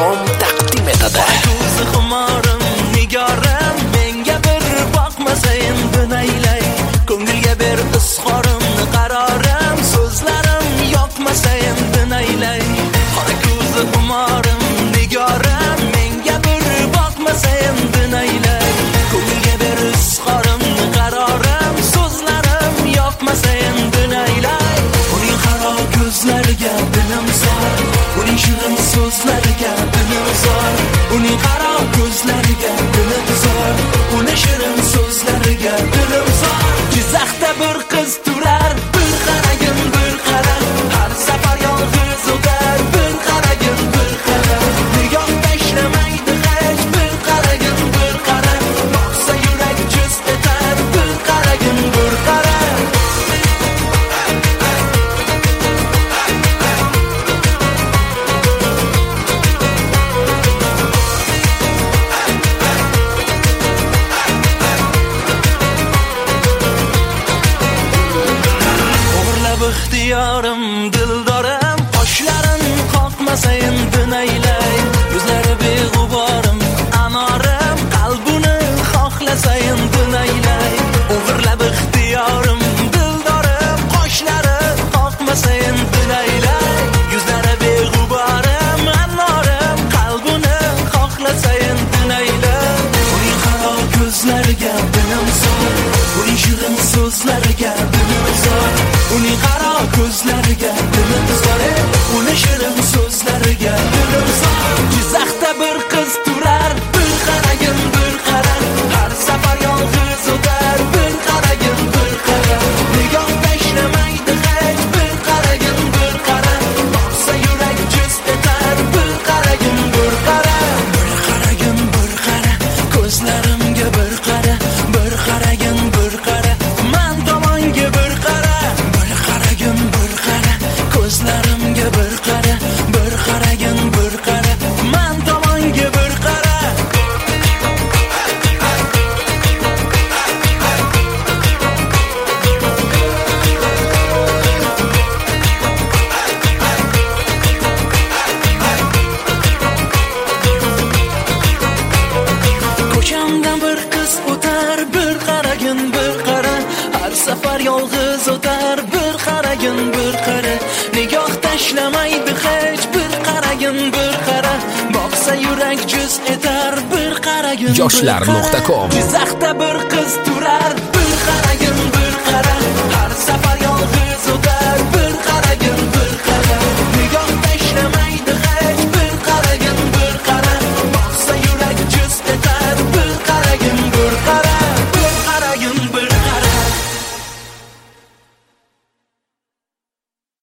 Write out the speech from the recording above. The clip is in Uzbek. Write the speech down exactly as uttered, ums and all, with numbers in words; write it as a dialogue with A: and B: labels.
A: com taqdim etadi.
B: Ko'zi xumorim, nigorim, menga bir boqmasayin bunaylay. Ko'ngilga ber izhorimni qarorim, so'zlarim yoqmasayin bunaylay. Ko'zi xumorim, nigorim, menga bir boqmasayin bunaylay. Ko'ngilga ber izhorimni qarorim, so'zlarim yoqmasayin bunaylay. Uning qaro ko'zlariga dilim zor, uning shirin so'zlariga dilim zor. Uning qaro ko'zlariga dilim zor, uning shirin so'zlariga dilim zor. Jizzaxda bir qiz turar, bir qaragin bir qara, har safar yolg'iz o'tar, bir qaragin bir qara. Nigoh tashlamaydi hech, bir qaragin bir qara. Boqsa yurak jiz etar, bir qaragin bir qara. İxtiyorim, dildorim, qoshlarin qoqmasayin bunaylay. Yuzlari beg'uborim, anorim, qalbini xohlasayin bunaylay. O'g'irlab ixtiyorim, dildorim, qoshlari qoqmasayin bunaylay. Yuzlari beg'uborim, anorim, qalbini xohlasayin bunaylay. Uning qaro ko'zlariga dilim zor, uning shirin so'zlariga dilim zor. Uning qaro ko'zlariga dilim zor, uning shirin so'zlariga dilim zor. Jizzaxda bir qiz turar, bir qaragin bir qara, har safar yolg'iz o'tar, bir qaragin bir qara. Nigoh tashlamaydi hech, bir qaragin bir qara. Boqsa yurak jiz etar, bir qaragin bir qara. Bir qaragin bir qara, ko'zlarimga bir qara, bir qaragin bir qara. Men tomonga bir qara, bir qaragin bir qara. Ko'zlarimga bir qara, bir qaragin bir qara. Men tomonga bir qara. Ko'chamdan bir qiz o'tar, bir qaragin bir qara. Har safar yolg'iz o'tar, bir qaragin bir qara. Nigoh tashlamaydi hech, bir qaragin bir qara. Boqsa yurak jiz etar, bir qaragin bir qara.
A: yoshlar nuqta com
B: Jizzaxda bir qiz turar,